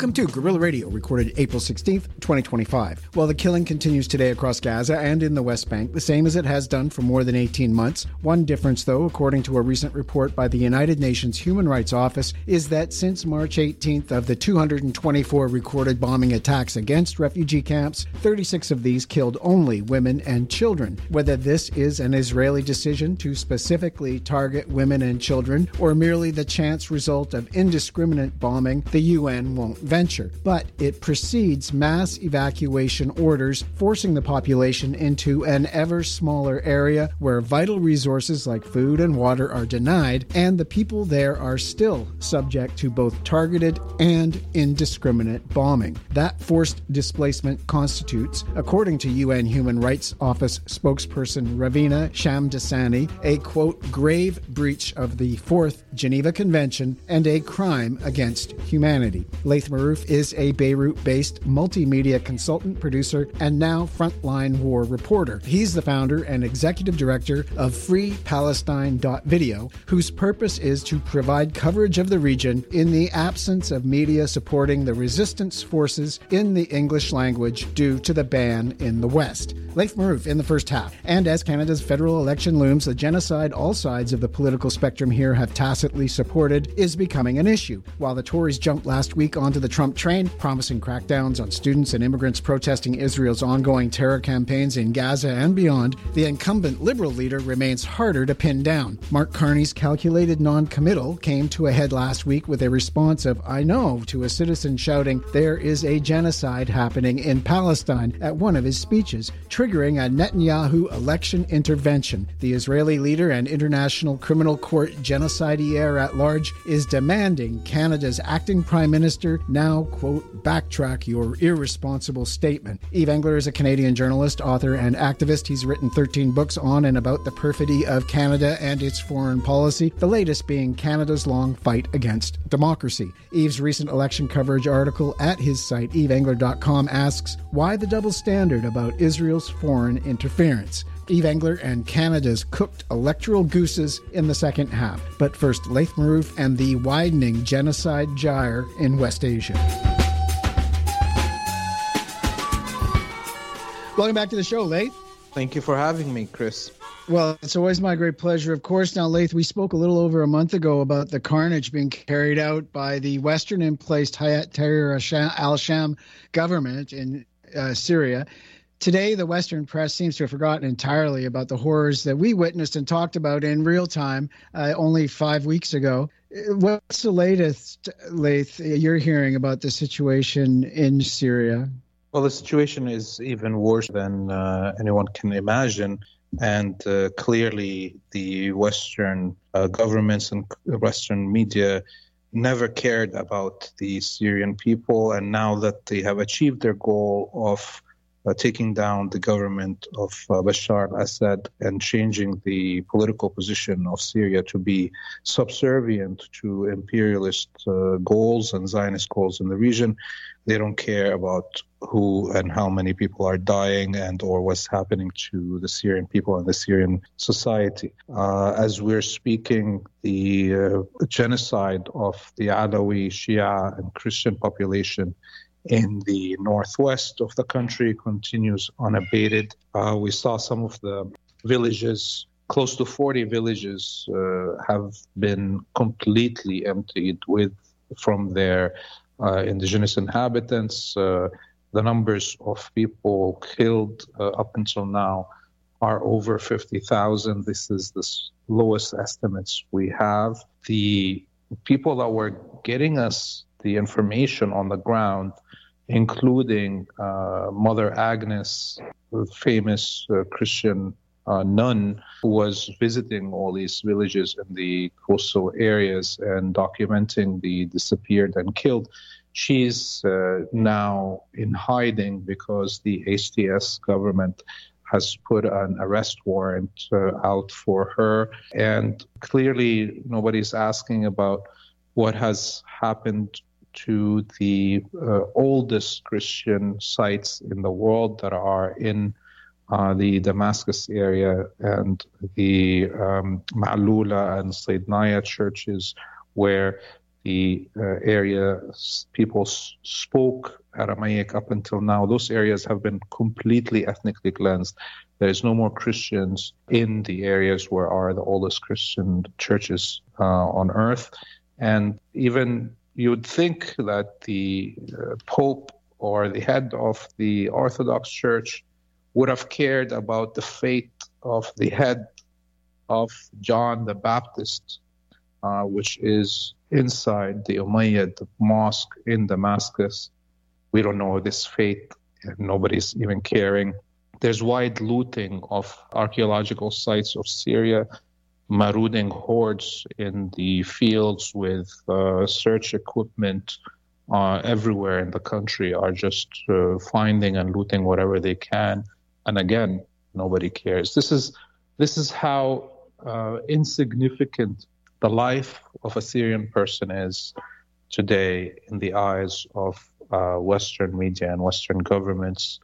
Welcome to Guerrilla Radio, recorded April 16th, 2025. While the killing continues today across Gaza and in the West Bank, the same as it has done for more than 18 months. One difference, though, according to a recent report by the United Nations Human Rights Office, is that since March 18th, of the 224 recorded bombing attacks against refugee camps, 36 of these killed only women and children. Whether this is an Israeli decision to specifically target women and children, or merely the chance result of indiscriminate bombing, the UN won't venture. But it precedes mass evacuation orders, forcing the population into an ever smaller area where vital resources like food and water are denied, and the people there are still subject to both targeted and indiscriminate bombing. That forced displacement constitutes, according to UN Human Rights Office spokesperson Ravina Shamdasani, a, quote, grave breach of the Fourth Geneva Convention and a crime against humanity. Laith Marouf is a Beirut-based multimedia consultant, producer, and now frontline war reporter. He's the founder and executive director of FreePalestine.video, whose purpose is to provide coverage of the region in the absence of media supporting the resistance forces in the English language due to the ban in the West. Laith Marouf in the first half. And as Canada's federal election looms, the genocide all sides of the political spectrum here have tacitly supported is becoming an issue. While the Tories jumped last week onto the Trump train, promising crackdowns on students and immigrants protesting Israel's ongoing terror campaigns in Gaza and beyond, the incumbent Liberal leader remains harder to pin down. Mark Carney's calculated non-committal came to a head last week with a response of "I know" to a citizen shouting "There is a genocide happening in Palestine" at one of his speeches, triggering a Netanyahu election intervention. The Israeli leader and International Criminal Court genocidaire at large is demanding Canada's acting Prime Minister now, quote, backtrack your irresponsible statement. Yves Engler is a Canadian journalist, author, and activist. He's written 13 books on and about the perfidy of Canada and its foreign policy, the latest being Canada's long fight against democracy. Yves' recent election coverage article at his site, yvesengler.com, asks, why the double standard about Israel's foreign interference? Yves Engler and Canada's cooked electoral gooses in the second half. But first, Laith Marouf and the widening genocide gyre in West Asia. Welcome back to the show, Laith. Thank you for having me, Chris. Well, it's always my great pleasure, of course. Now, Laith, we spoke a little over a month ago about the carnage being carried out by the Western-emplaced Hayat Tahrir al-Sham government in Syria. Today, the Western press seems to have forgotten entirely about the horrors that we witnessed and talked about in real time only 5 weeks ago. What's the latest, Laith, you're hearing about the situation in Syria? Well, the situation is even worse than anyone can imagine. And clearly, the Western governments and Western media never cared about the Syrian people. And now that they have achieved their goal of taking down the government of Bashar al-Assad and changing the political position of Syria to be subservient to imperialist goals and Zionist goals in the region, they don't care about who and how many people are dying and or what's happening to the Syrian people and the Syrian society. As we're speaking, the genocide of the Alawi, Shia, and Christian population in the northwest of the country continues unabated. We saw some of the villages, close to 40 villages, have been completely emptied from their indigenous inhabitants. The numbers of people killed up until now are over 50,000. This is the lowest estimates we have. The people that were getting us the information on the ground, including Mother Agnes, a famous Christian nun who was visiting all these villages in the coastal areas and documenting the disappeared and killed. She's now in hiding because the HTS government has put an arrest warrant out for her. And clearly, nobody's asking about what has happened to the oldest Christian sites in the world that are in the Damascus area and the Ma'lula and Sayyidnaya churches, where the area people spoke Aramaic up until now. Those areas have been completely ethnically cleansed. There is no more Christians in the areas where are the oldest Christian churches on earth. And even you would think that the Pope or the head of the Orthodox Church would have cared about the fate of the head of John the Baptist, which is inside the Umayyad mosque in Damascus. We don't know this fate, and nobody's even caring. There's wide looting of archaeological sites of Syria, marauding hordes in the fields with search equipment everywhere in the country are just finding and looting whatever they can. And again, nobody cares. This is how insignificant the life of a Syrian person is today in the eyes of Western media and Western governments.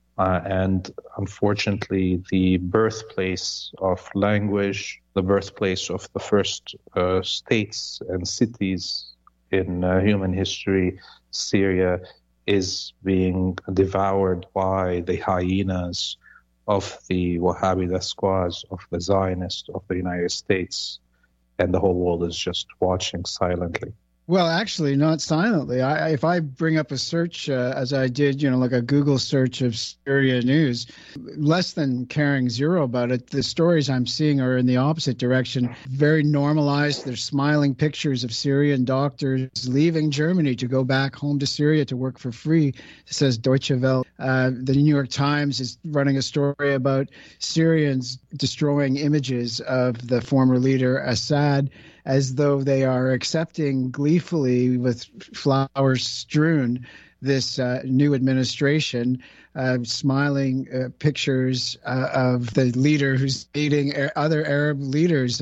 And unfortunately, the birthplace of language, the birthplace of the first states and cities in human history, Syria, is being devoured by the hyenas of the Wahhabi squads, of the Zionists, of the United States. And the whole world is just watching silently. Well, actually, not silently. If I bring up a search, as I did, like a Google search of Syria news, less than caring zero about it, the stories I'm seeing are in the opposite direction. Very normalized. There's smiling pictures of Syrian doctors leaving Germany to go back home to Syria to work for free, says Deutsche Welle. The New York Times is running a story about Syrians destroying images of the former leader Assad, as though they are accepting gleefully with flowers strewn this new administration, smiling pictures of the leader who's meeting other Arab leaders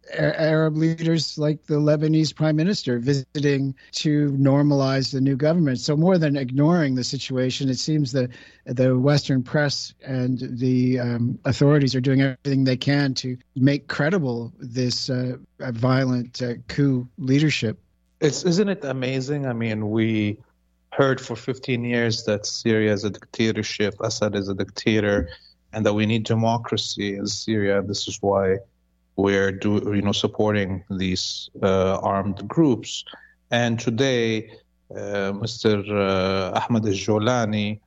like the Lebanese prime minister, visiting to normalize the new government. So more than ignoring the situation, it seems that the Western press and the authorities are doing everything they can to make credible this violent coup leadership. Isn't it amazing? I mean, we heard for 15 years that Syria is a dictatorship, Assad is a dictator, and that we need democracy in Syria. This is why we're supporting these armed groups. And today, Mr. Ahmed al-Jolani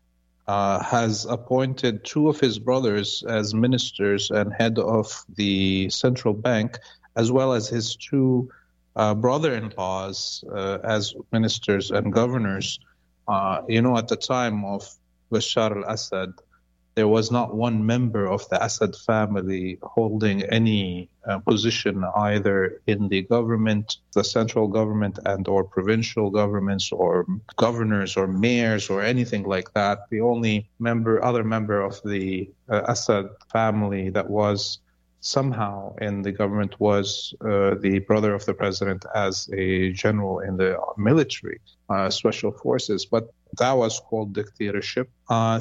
has appointed two of his brothers as ministers and head of the central bank, as well as his two brother-in-laws as ministers and governors. At the time of Bashar al-Assad, there was not one member of the Assad family holding any position either in the government, the central government, and or provincial governments or governors or mayors or anything like that. The only other member of the Assad family that was somehow in the government was the brother of the president as a general in the military, special forces. But that was called dictatorship.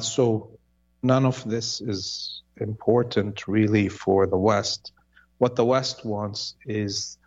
So none of this is important really for the West. What the West wants is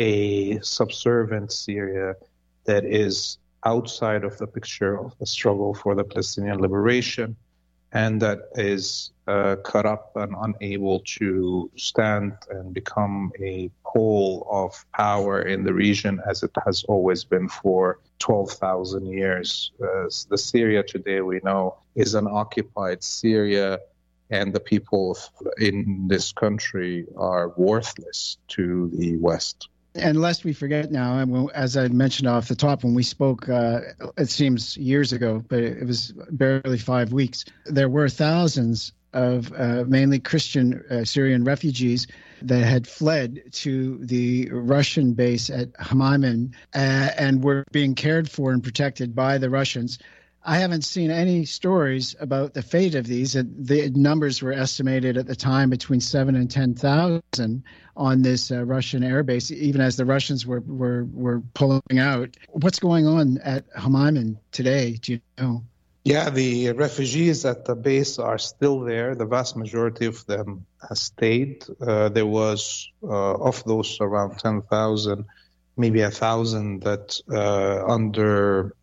a subservient Syria that is outside of the picture of the struggle for the Palestinian liberation, and that is cut up and unable to stand and become a pole of power in the region as it has always been for 12,000 years. The Syria today we know is an occupied Syria, and the people in this country are worthless to the West. And lest we forget now, as I mentioned off the top, when we spoke, it seems years ago, but it was barely 5 weeks, there were thousands of mainly Christian Syrian refugees that had fled to the Russian base at Hamadan and were being cared for and protected by the Russians. I haven't seen any stories about the fate of these. The numbers were estimated at the time between 7,000 and 10,000 on this Russian airbase, even as the Russians were pulling out. What's going on at Hamadan today? Do you know? Yeah, the refugees at the base are still there. The vast majority of them have stayed. There was, of those, around 10,000 maybe 1,000 that under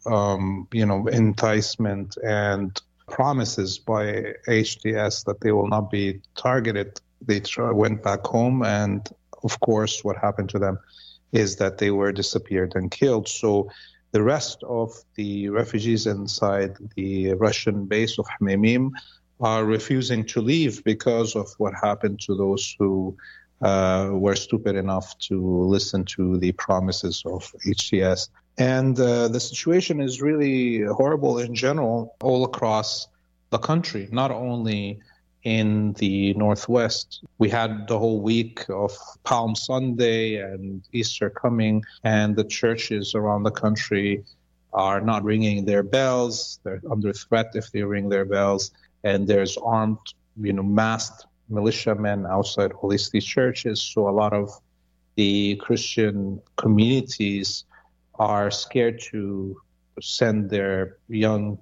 enticement and promises by HTS that they will not be targeted, they went back home, and of course what happened to them is that they were disappeared and killed. So the rest of the refugees inside the Russian base of Hmeimim are refusing to leave because of what happened to those who were stupid enough to listen to the promises of HTS. And the situation is really horrible in general all across the country, not only in the Northwest. We had the whole week of Palm Sunday and Easter coming, and the churches around the country are not ringing their bells. They're under threat if they ring their bells. And there's armed, masked militiamen outside all these churches. So a lot of the Christian communities are scared to send their young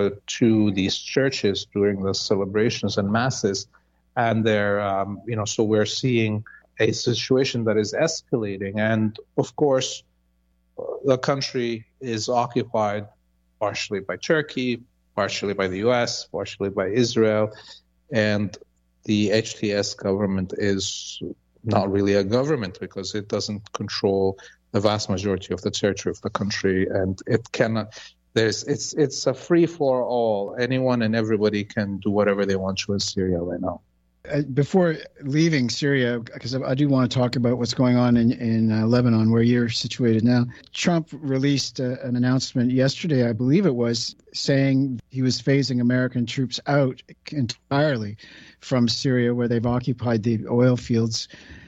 to these churches during the celebrations and masses. And they're, so we're seeing a situation that is escalating. And of course, the country is occupied partially by Turkey, partially by the U.S., partially by Israel, and the HTS government is not really a government because it doesn't control the vast majority of the territory of the country, and it cannot. It's a free for all. Anyone and everybody can do whatever they want to in Syria right now. Before leaving Syria, because I do want to talk about what's going on in Lebanon, where you're situated now. Trump released an announcement yesterday, I believe it was, saying he was phasing American troops out entirely from Syria, where they've occupied the oil fields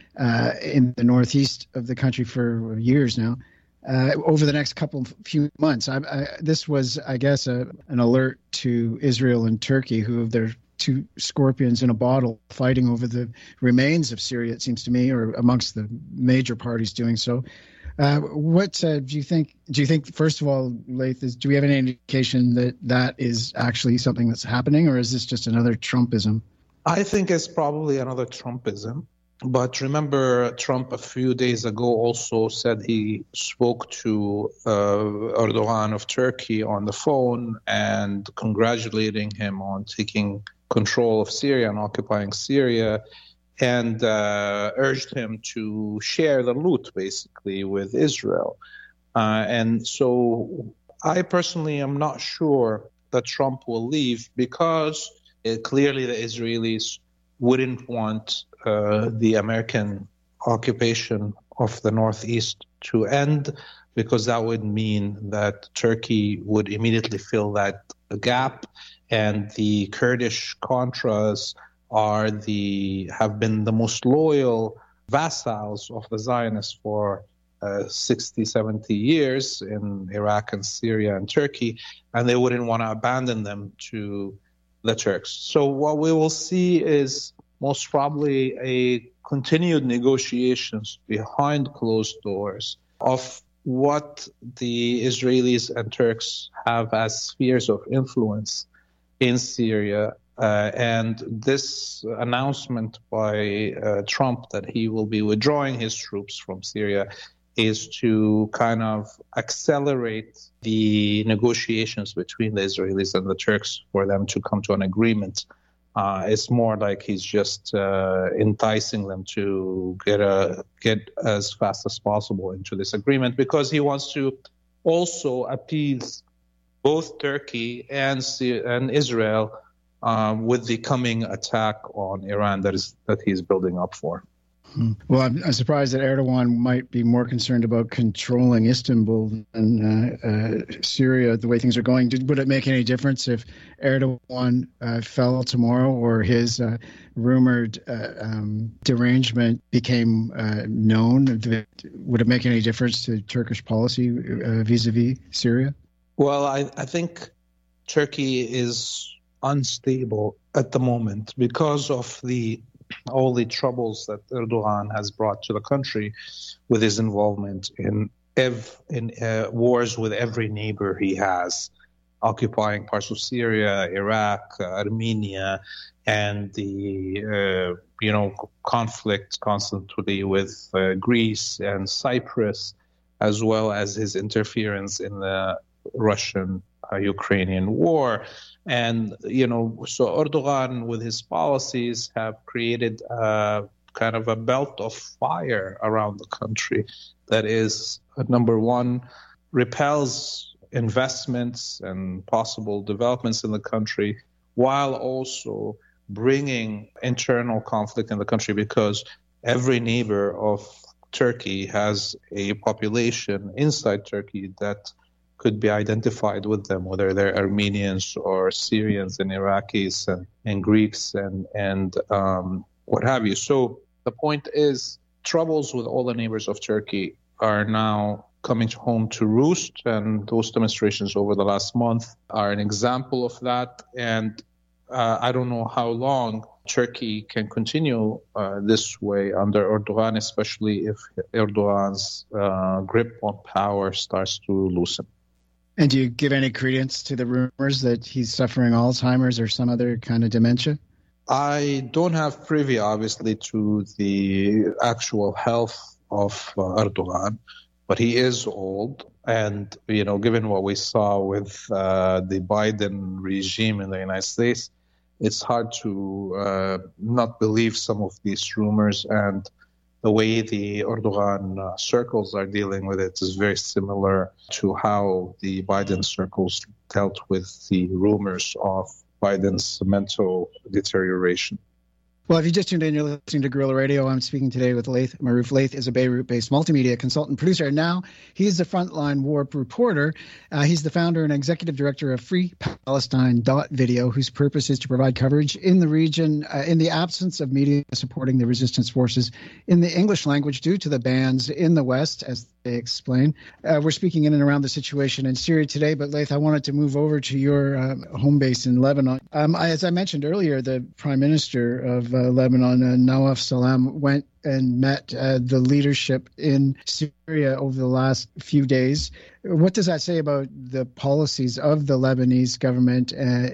in the northeast of the country for years now. Over the next few months. This was, I guess, an alert to Israel and Turkey, who have their two scorpions in a bottle fighting over the remains of Syria, it seems to me, or amongst the major parties doing so. What do you think? Do you think, first of all, Laith, do we have any indication that that is actually something that's happening, or is this just another Trumpism? I think it's probably another Trumpism. But remember, Trump a few days ago also said he spoke to Erdogan of Turkey on the phone and congratulating him on taking control of Syria and occupying Syria, and urged him to share the loot, basically, with Israel. And so I personally am not sure that Trump will leave because clearly the Israelis wouldn't want the American occupation of the Northeast to end, because that would mean that Turkey would immediately fill that gap, and the Kurdish Contras have been the most loyal vassals of the Zionists for 60, 70 years in Iraq and Syria and Turkey, and they wouldn't want to abandon them to the Turks. So what we will see is most probably a continued negotiations behind closed doors of what the Israelis and Turks have as spheres of influence in Syria. And this announcement by Trump that he will be withdrawing his troops from Syria is to kind of accelerate the negotiations between the Israelis and the Turks for them to come to an agreement. It's more like he's just enticing them to get as fast as possible into this agreement, because he wants to also appease both Turkey and Israel with the coming attack on Iran that he's building up for. Well, I'm surprised that Erdogan might be more concerned about controlling Istanbul than Syria, the way things are going. Would it make any difference if Erdogan fell tomorrow, or his rumored derangement became known? Would it make any difference to Turkish policy vis-a-vis Syria? Well, I think Turkey is unstable at the moment because of all the troubles that Erdogan has brought to the country with his involvement in wars with every neighbor he has, occupying parts of Syria, Iraq, Armenia, and the conflict constantly with Greece and Cyprus. as well as his interference in the Russian-Ukrainian war. And, so Erdogan, with his policies, have created kind of a belt of fire around the country that is, number one, repels investments and possible developments in the country, while also bringing internal conflict in the country, because every neighbor of Turkey has a population inside Turkey that could be identified with them, whether they're Armenians or Syrians and Iraqis and Greeks and what have you. So the point is, troubles with all the neighbors of Turkey are now coming home to roost, and those demonstrations over the last month are an example of that. And I don't know how long Turkey can continue this way under Erdogan, especially if Erdogan's grip on power starts to loosen. And do you give any credence to the rumors that he's suffering Alzheimer's or some other kind of dementia? I don't have privy, obviously, to the actual health of Erdogan, but he is old. And, given what we saw with the Biden regime in the United States, it's hard to not believe some of these rumors. And the way the Erdogan circles are dealing with it is very similar to how the Biden circles dealt with the rumors of Biden's mental deterioration. Well, if you just tuned in, you're listening to Guerrilla Radio. I'm speaking today with Laith Marouf. Laith is a Beirut-based multimedia consultant producer, and now he's the Frontline War reporter. He's the founder and executive director of FreePalestine.video, whose purpose is to provide coverage in the region in the absence of media supporting the resistance forces in the English language due to the bans in the West, as they explain. We're speaking in and around the situation in Syria today, but Laith, I wanted to move over to your home base in Lebanon. As I mentioned earlier, the Prime Minister of Lebanon, Nawaf Salam, went and met the leadership in Syria over the last few days. What does that say about the policies of the Lebanese government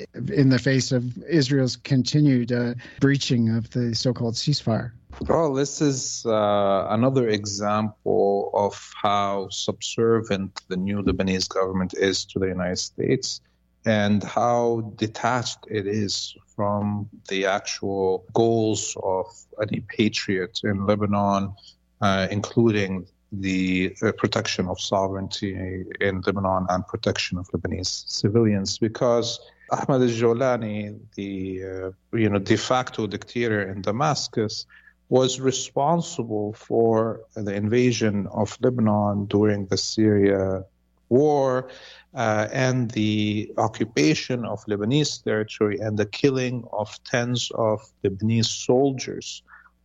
in the face of Israel's continued breaching of the so-called ceasefire? Well, this is another example of how subservient the new Lebanese government is to the United States, and how detached it is from the actual goals of any patriot in Lebanon, including the protection of sovereignty in Lebanon and protection of Lebanese civilians. Because Ahmed al-Jolani, the de facto dictator in Damascus, was responsible for the invasion of Lebanon during the Syria war, and the occupation of Lebanese territory and the killing of tens of Lebanese soldiers.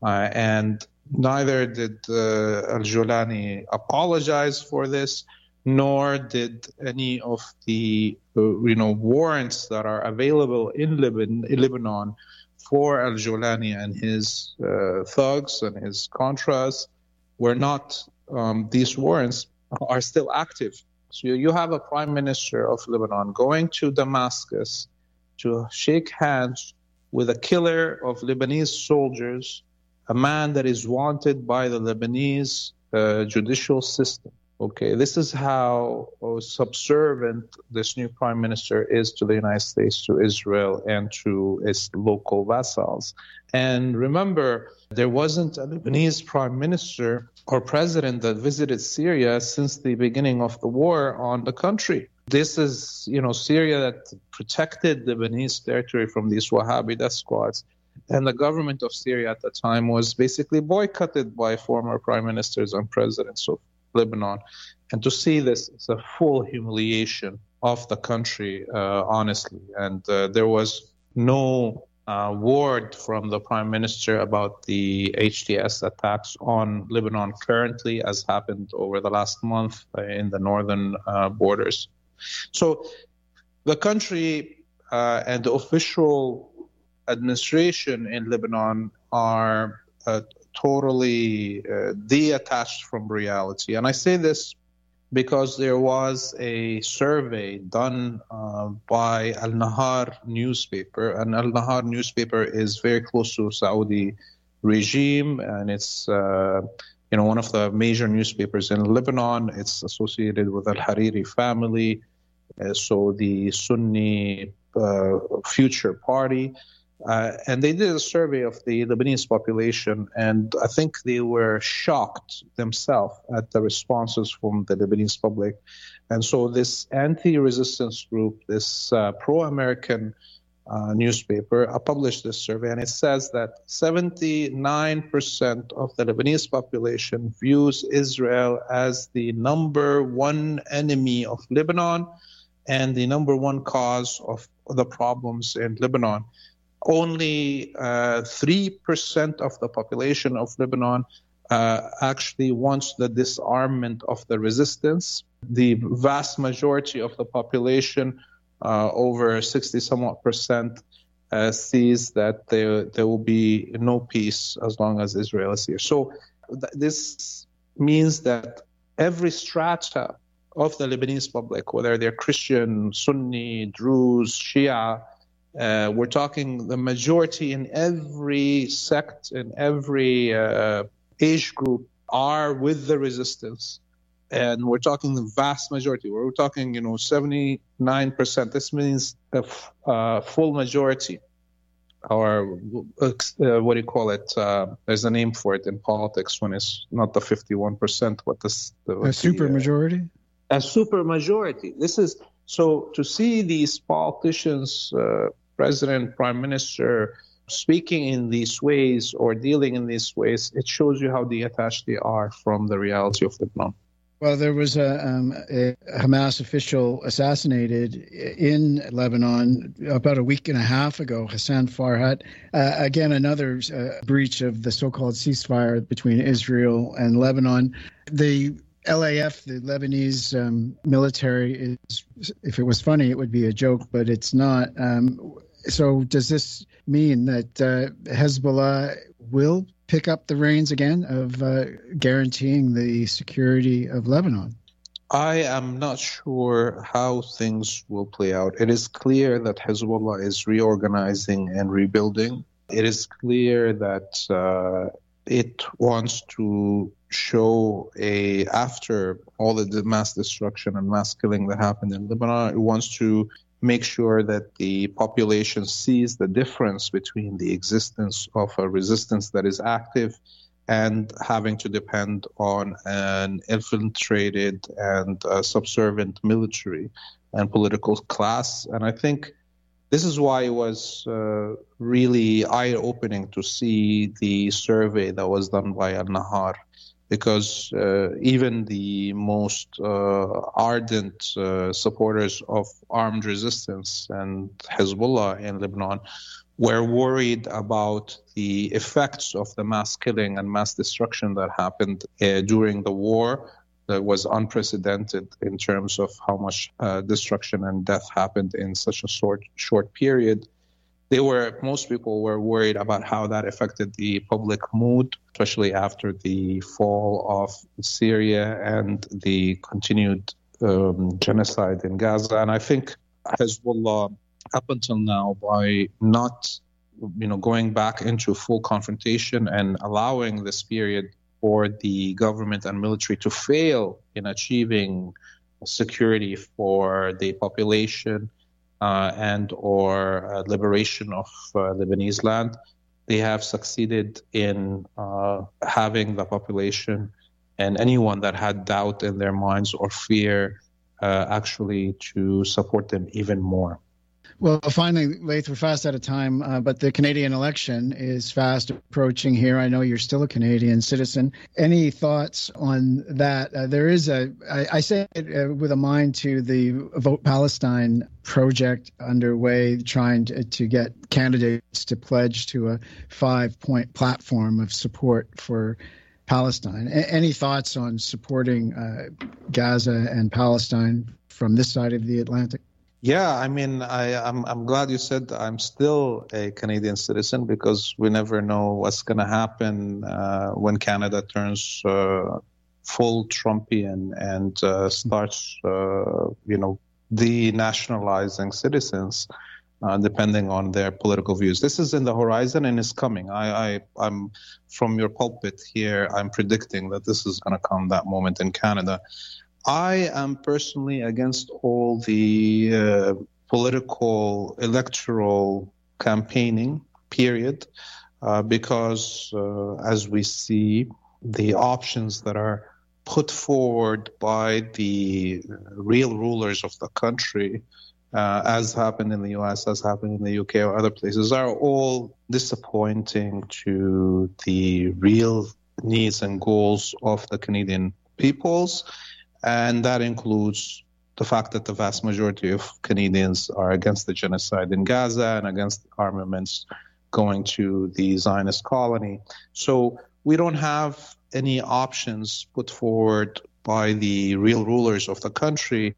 And neither did al-Jolani apologize for this, nor did any of the warrants that are available in Lebanon for al-Jolani and his thugs and his Contras were not, these warrants are still active. So you have a prime minister of Lebanon going to Damascus to shake hands with a killer of Lebanese soldiers, a man that is wanted by the Lebanese judicial system. Okay, this is how subservient this new prime minister is to the United States, to Israel, and to its local vassals. And remember, there wasn't a Lebanese prime minister or president that visited Syria since the beginning of the war on the country. This is, Syria that protected Lebanese territory from these Wahhabi death squads. And the government of Syria at the time was basically boycotted by former prime ministers and presidents of Lebanon. And to see this is a full humiliation of the country, honestly. And there was no word from the prime minister about the HTS attacks on Lebanon currently, as happened over the last month in the northern borders. So the country and the official administration in Lebanon are totally detached from reality. And I say this because there was a survey done by Al-Nahar newspaper, and Al-Nahar newspaper is very close to Saudi regime, and it's one of the major newspapers in Lebanon. It's associated with Al-Hariri family, so the Sunni Future Party. And they did a survey of the Lebanese population, and I think they were shocked themselves at the responses from the Lebanese public. And so this anti-resistance group, this pro-American newspaper, published this survey, and it says that 79% of the Lebanese population views Israel as the number one enemy of Lebanon and the number one cause of the problems in Lebanon. Only 3% of the population of Lebanon actually wants the disarmament of the resistance. The vast majority of the population, over 60-somewhat%, sees that there will be no peace as long as Israel is here. So this means that every strata of the Lebanese public, whether they're Christian, Sunni, Druze, Shia, we're talking the majority in every sect, in every age group, are with the resistance. And we're talking the vast majority. We're talking, 79%. This means a full majority, or what do you call it? There's a name for it in politics when it's not the 51%. What this? A super majority? A super majority. This is so to see these politicians, president, prime minister, speaking in these ways or dealing in these ways, it shows you how detached they are from the reality of Lebanon. Well, there was a Hamas official assassinated in Lebanon about a week and a half ago, Hassan Farhat. Again, another breach of the so-called ceasefire between Israel and Lebanon. The LAF, the Lebanese military, is, if it was funny, it would be a joke, but it's not. So does this mean that Hezbollah will pick up the reins again of guaranteeing the security of Lebanon? I am not sure how things will play out. It is clear that Hezbollah is reorganizing and rebuilding. It is clear that it wants to show after all the mass destruction and mass killing that happened in Lebanon, it wants to make sure that the population sees the difference between the existence of a resistance that is active and having to depend on an infiltrated and subservient military and political class. And I think this is why it was really eye-opening to see the survey that was done by Al-Nahar, because even the most ardent supporters of armed resistance and Hezbollah in Lebanon were worried about the effects of the mass killing and mass destruction that happened during the war. That was unprecedented in terms of how much destruction and death happened in such a short period. Most people were worried about how that affected the public mood, especially after the fall of Syria and the continued genocide in Gaza. And I think Hezbollah, up until now, by not, going back into full confrontation and allowing this period for the government and military to fail in achieving security for the population and or liberation of Lebanese land, they have succeeded in having the population and anyone that had doubt in their minds or fear actually to support them even more. Well, finally, Laith, we're fast out of time, but the Canadian election is fast approaching here. I know you're still a Canadian citizen. Any thoughts on that? There is I say it with a mind to the Vote Palestine project underway, trying to get candidates to pledge to a 5-point platform of support for Palestine. Any thoughts on supporting Gaza and Palestine from this side of the Atlantic? Yeah, I mean, I'm glad you said I'm still a Canadian citizen, because we never know what's going to happen when Canada turns full Trumpian and starts, denationalizing citizens. depending on their political views. This is in the horizon and is coming. I'm from your pulpit here, I'm predicting that this is going to come, that moment in Canada. I am personally against all the political, electoral campaigning, period, because as we see, the options that are put forward by the real rulers of the country, as happened in the US, as happened in the UK or other places, are all disappointing to the real needs and goals of the Canadian peoples. And that includes the fact that the vast majority of Canadians are against the genocide in Gaza and against armaments going to the Zionist colony. So we don't have any options put forward by the real rulers of the country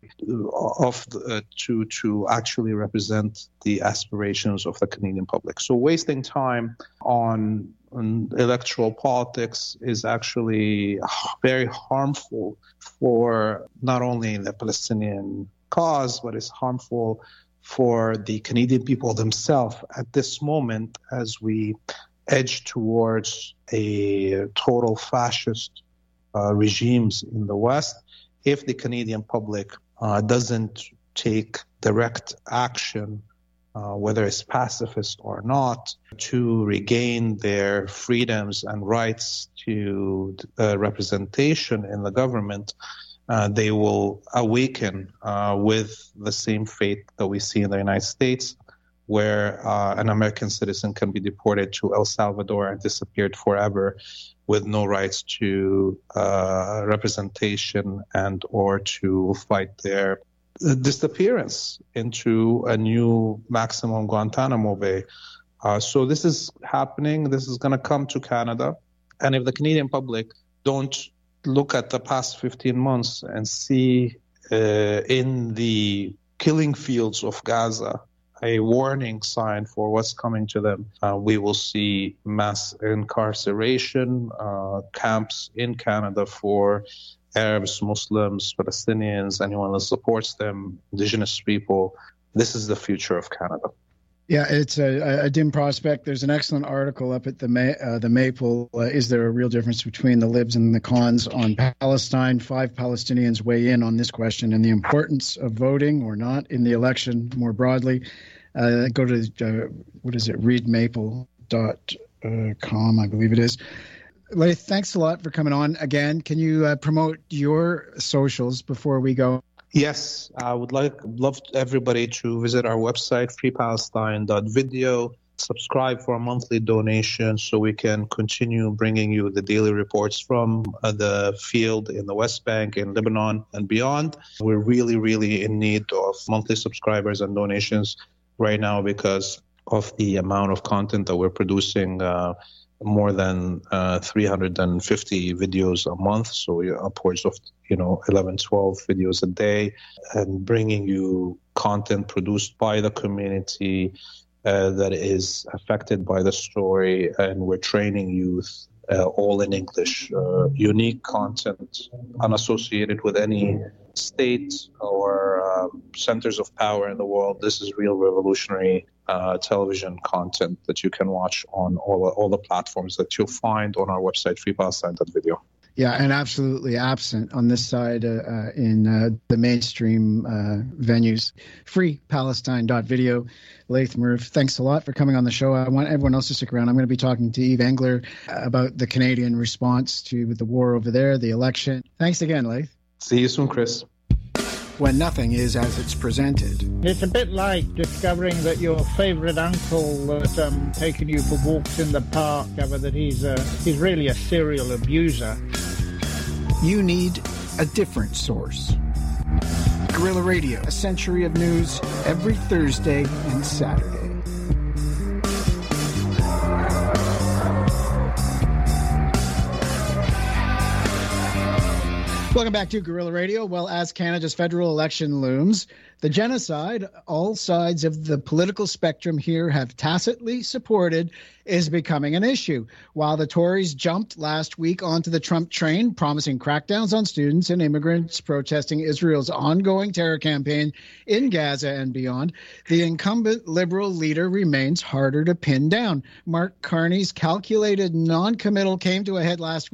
to actually represent the aspirations of the Canadian public. So wasting time on electoral politics is actually very harmful for not only the Palestinian cause, but it's harmful for the Canadian people themselves at this moment as we edge towards a total fascist regimes in the West. If the Canadian public doesn't take direct action, whether it's pacifist or not, to regain their freedoms and rights to representation in the government, they will awaken with the same fate that we see in the United States, where an American citizen can be deported to El Salvador and disappeared forever with no rights to representation and or to fight their disappearance into a new maximum Guantanamo Bay. So this is happening. This is going to come to Canada. And if the Canadian public don't look at the past 15 months and see in the killing fields of Gaza a warning sign for what's coming to them, we will see mass incarceration, camps in Canada for Arabs, Muslims, Palestinians, anyone that supports them, indigenous people. This is the future of Canada. Yeah, it's a dim prospect. There's an excellent article up at the Maple. Is there a real difference between the libs and the cons on Palestine? 5 Palestinians weigh in on this question and the importance of voting or not in the election more broadly. Go to, readmaple.com, I believe it is. Laith, thanks a lot for coming on again. Can you promote your socials before we go? Yes, I would love everybody to visit our website, freepalestine.video, subscribe for a monthly donation so we can continue bringing you the daily reports from the field in the West Bank, in Lebanon, and beyond. We're really, really in need of monthly subscribers and donations right now because of the amount of content that we're producing. More than 350 videos a month, so upwards of 11, 12 videos a day, and bringing you content produced by the community that is affected by the story, and we're training youth all in English, unique content unassociated with any state or centers of power in the world. This is real revolutionary television content that you can watch on all the platforms that you'll find on our website, freepalestine.video. Yeah, and absolutely absent on this side in the mainstream venues. Freepalestine.video. Laith Marouf, thanks a lot for coming on the show. I want everyone else to stick around. I'm going to be talking to Yves Engler about the Canadian response to the war over there, the election. Thanks again, Laith. See you soon, Chris. When nothing is as it's presented. It's a bit like discovering that your favourite uncle that's taking you for walks in the park, that he's really a serial abuser. You need a different source. Guerrilla Radio, a century of news every Thursday and Saturday. Welcome back to Guerrilla Radio. Well, as Canada's federal election looms, the genocide all sides of the political spectrum here have tacitly supported is becoming an issue. While the Tories jumped last week onto the Trump train, promising crackdowns on students and immigrants protesting Israel's ongoing terror campaign in Gaza and beyond, the incumbent Liberal leader remains harder to pin down. Mark Carney's calculated non-committal came to a head last week